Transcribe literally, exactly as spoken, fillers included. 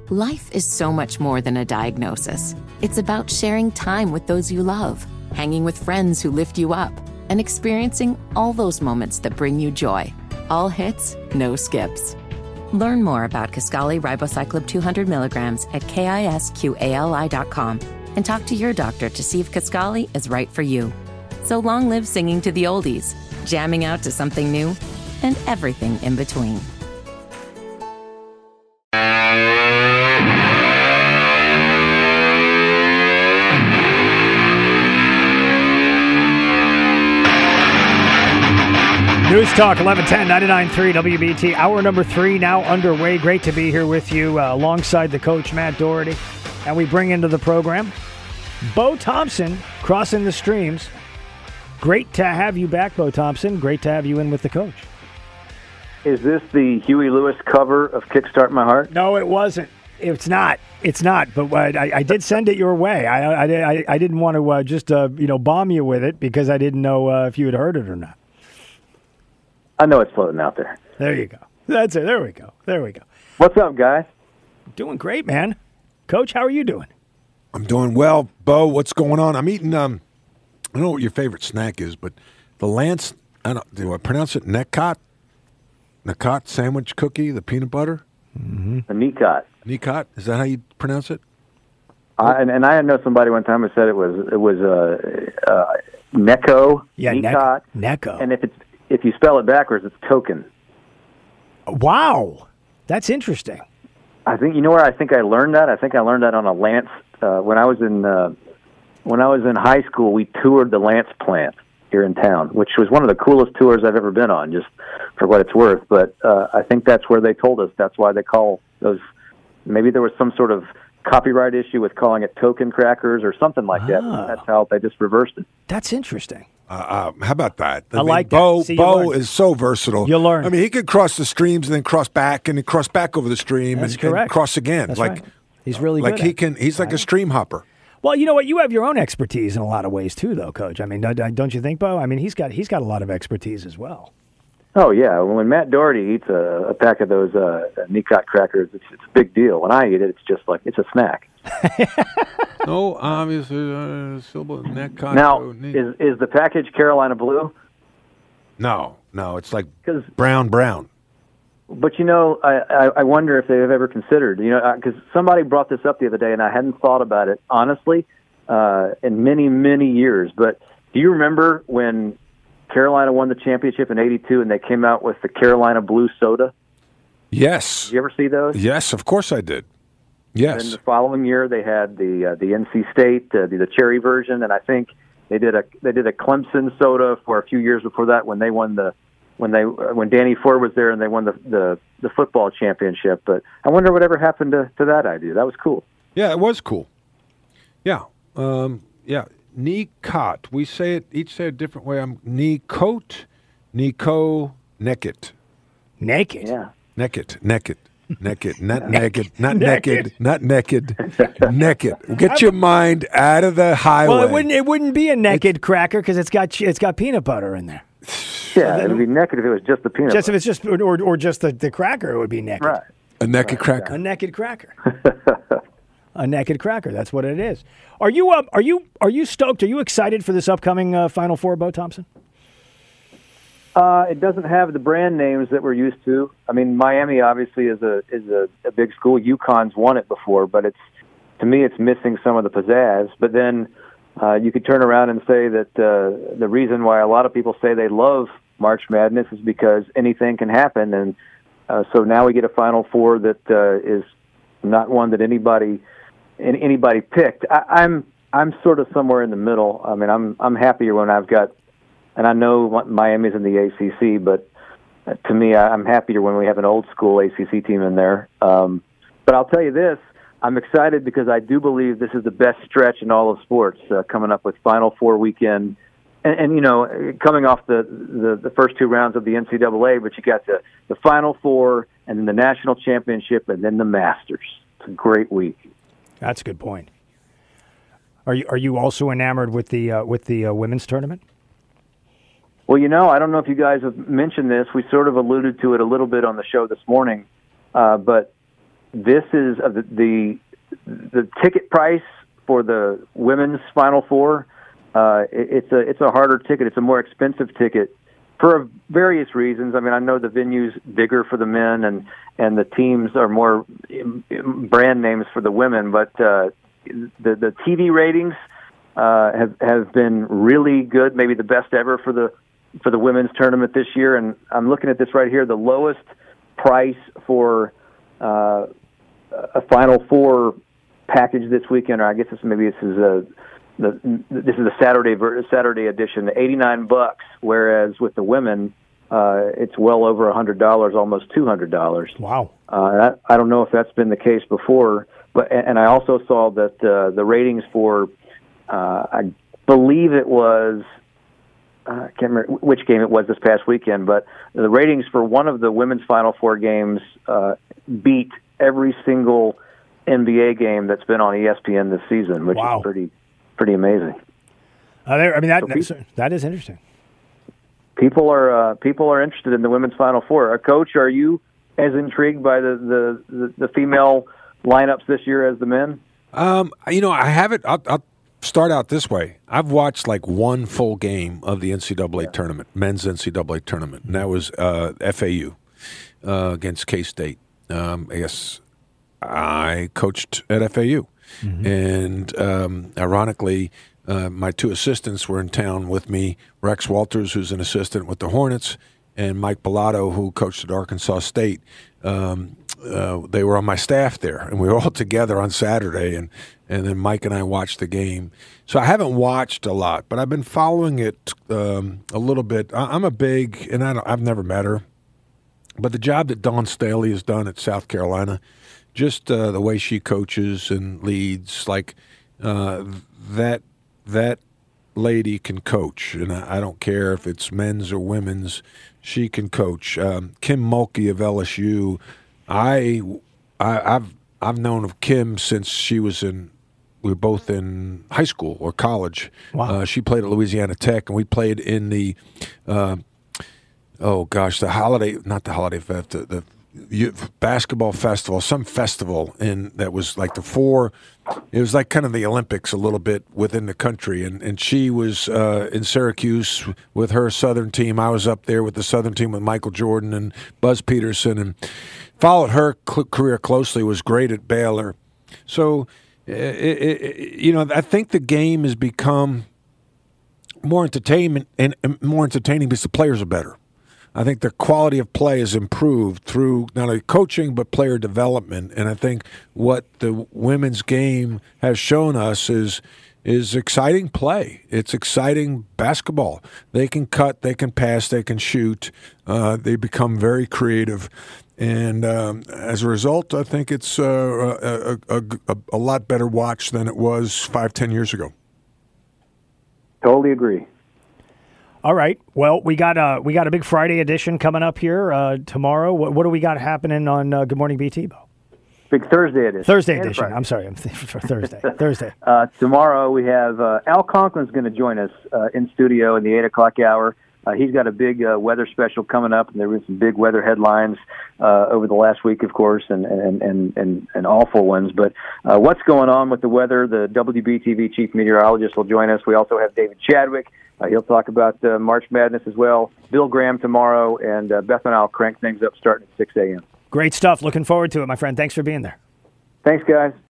Life is so much more than a diagnosis. It's about sharing time with those you love, hanging with friends who lift you up, and experiencing all those moments that bring you joy. All hits, no skips. Learn more about Kisqali Ribociclib two hundred milligrams at kisqali dot com and talk to your doctor to see if Kisqali is right for you. So long live singing to the oldies, jamming out to something new, and everything in between. News Talk eleven ten, ninety-nine point three W B T. Hour number three now underway. Great to be here with you uh, alongside the coach, Matt Doherty. And we bring into the program Bo Thompson, crossing the streams. Great to have you back, Bo Thompson. Great to have you in with the coach. Is this the Huey Lewis cover of Kickstart My Heart? No, it wasn't. It's not. It's not. But I, I did send it your way. I I, I didn't want to uh, just uh, you know bomb you with it because I didn't know uh, if you had heard it or not. I know it's floating out there. There you go. That's it. There we go. There we go. What's up, guys? Doing great, man. Coach, how are you doing? I'm doing well. Bo, what's going on? I'm eating, um, I don't know what your favorite snack is, but the Lance, I don't, do I pronounce it Necot? Necot sandwich cookie, the peanut butter? Mm-hmm. A Necot. Necot? Is that how you pronounce it? I, and, and I know somebody one time who said it was, it was uh, uh, Necco. Yeah, Necot. Necco. And if it's, if you spell it backwards, it's token. Wow. That's interesting. I think, you know where I think I learned that? I think I learned that on a Lance, uh, when I was in, uh, when I was in high school, we toured the Lance plant here in town, which was one of the coolest tours I've ever been on, just for what it's worth. But uh, I think that's where they told us. That's why they call those, maybe there was some sort of copyright issue with calling it token crackers or something like that. Ah. That's how they just reversed it. That's interesting. Uh, uh, how about that? I, I mean, like Bo, that. See, Bo is so versatile. You'll learn. I mean, he could cross the streams and then cross back and then cross back over the stream That's and, correct. and cross again. That's like right. He's really like good he at can. He's like right. a stream hopper. Well, you know what? You have your own expertise in a lot of ways too, though, Coach. I mean, don't you think, Bo? I mean, he's got he's got a lot of expertise as well. Oh yeah, when Matt Doherty eats a, a pack of those uh, Necot crackers, it's, it's a big deal. When I eat it, it's just like it's a snack. No, obviously, uh, Silva Necot. Now, is is the package Carolina Blue? No, no, it's like 'Cause- brown, brown. But you know, I, I, I wonder if they've ever considered, you know, because somebody brought this up the other day, and I hadn't thought about it honestly uh, in many, many years. But do you remember when Carolina won the championship in eighty-two, and they came out with the Carolina Blue Soda? Yes. Did you ever see those? Yes, of course I did. Yes. And the following year, they had the uh, the N C State, uh, the, the cherry version, and I think they did a they did a Clemson soda for a few years before that when they won the when they when Danny Ford was there and they won the the, the football championship. But I wonder whatever happened to, to that idea. That was cool. Yeah, it was cool. Yeah, um, yeah. Necot. We say it each say it a different way. I'm Necot, Nico, Naked, Naked. Yeah. Naked, naked. Naked, not naked, not naked, not naked, naked. Get your mind out of the highway. Well, it wouldn't it wouldn't be a naked cracker because it's got it's got peanut butter in there. Yeah, it would be naked if it was just the peanut Just butter. if it's just or or just the, the cracker, it would be naked. Right. A naked cracker. A naked cracker. A naked cracker. That's what it is. Are you uh, Are you Are you stoked? Are you excited for this upcoming uh, Final Four, Bo Thompson? Uh, it doesn't have the brand names that we're used to. I mean, Miami obviously is a is a, a big school. UConn's won it before, but it's to me it's missing some of the pizzazz. But then uh, you could turn around and say that uh, the reason why a lot of people say they love March Madness is because anything can happen, and uh, so now we get a Final Four that uh, is not one that anybody anybody picked. I, I'm I'm sort of somewhere in the middle. I mean, I'm I'm happier when I've got. And I know Miami's in the A C C, but to me, I'm happier when we have an old school A C C team in there. Um, but I'll tell you this, I'm excited because I do believe this is the best stretch in all of sports, uh, coming up with Final Four weekend. And, and you know, coming off the, the, the first two rounds of the N C double A, but you got the, the Final Four and then the National Championship and then the Masters. It's a great week. That's a good point. Are you Are you also enamored with the uh, with the uh, women's tournament? Well, you know, I don't know if you guys have mentioned this. We sort of alluded to it a little bit on the show this morning, uh, but this is uh, the, the the ticket price for the women's Final Four. Uh, it, it's a it's a harder ticket. It's a more expensive ticket for various reasons. I mean, I know the venue's bigger for the men, and and the teams are more brand names for the women. But uh, the the T V ratings uh, have have been really good, maybe the best ever for the for the women's tournament this year. And I'm looking at this right here. The lowest price for uh, a Final Four package this weekend, or I guess this maybe this is a the this is a Saturday Saturday edition, eighty-nine bucks. Whereas with the women, uh, it's well over a hundred dollars, almost two hundred dollars. Wow! Uh, I, I don't know if that's been the case before, but and I also saw that uh, the ratings for uh, I believe it was. I can't remember which game it was this past weekend, but the ratings for one of the women's Final Four games uh, beat every single N B A game that's been on E S P N this season, which wow. is pretty pretty amazing. Uh, there, I mean, that so people, that is interesting. People are uh, people are interested in the women's Final Four. Uh, Coach, are you as intrigued by the, the, the, the female lineups this year as the men? Um, you know, I haven't. I'll, I'll start out this way. I've watched like one full game of the N C double A yeah. tournament, men's N C double A tournament, and that was uh, F A U uh, against K-State. Um, I guess I coached at F A U, mm-hmm. and um, ironically, uh, my two assistants were in town with me, Rex Walters, who's an assistant with the Hornets, and Mike Bellato, who coached at Arkansas State. Um, uh, they were on my staff there, and we were all together on Saturday, and, and then Mike and I watched the game. So I haven't watched a lot, but I've been following it um, a little bit. I, I'm a big, and I don't, I've never met her, but the job that Dawn Staley has done at South Carolina, just uh, the way she coaches and leads, like uh, that that lady can coach, and I, I don't care if it's men's or women's, she can coach. Um, Kim Mulkey of L S U, I, I I've I've known of Kim since she was in. We were both in high school or college. Wow. Uh, she played at Louisiana Tech, and we played in the. Uh, oh gosh, the holiday, not the holiday fest, the, the youth basketball festival, some festival in that was like the four. It was like kind of the Olympics a little bit within the country, and and she was uh, in Syracuse with her Southern team. I was up there with the Southern team with Michael Jordan and Buzz Peterson, and followed her cl- career closely. Was great at Baylor, so it, it, it, you know I think the game has become more entertainment and, and more entertaining because the players are better. I think the quality of play has improved through not only coaching but player development, and I think what the women's game has shown us is is exciting play. It's exciting basketball. They can cut, they can pass, they can shoot. Uh, they become very creative, and um, as a result, I think it's uh, a, a, a, a lot better watch than it was five, ten years ago. Totally agree. All right. Well, we got a we got a big Friday edition coming up here uh, tomorrow. What, what do we got happening on uh, Good Morning B T, Bo? Big Thursday edition. Thursday and edition. Friday. I'm sorry. I'm th- for Thursday. Thursday. Uh, tomorrow we have uh, Al Conklin's going to join us uh, in studio in the eight o'clock hour. Uh, he's got a big uh, weather special coming up, and there were some big weather headlines uh, over the last week, of course, and and and and, and awful ones. But uh, what's going on with the weather? The W B T V chief meteorologist will join us. We also have David Chadwick. Uh, he'll talk about uh, March Madness as well. Bill Graham tomorrow, and uh, Beth and I will crank things up starting at six a.m. Great stuff. Looking forward to it, my friend. Thanks for being there. Thanks, guys.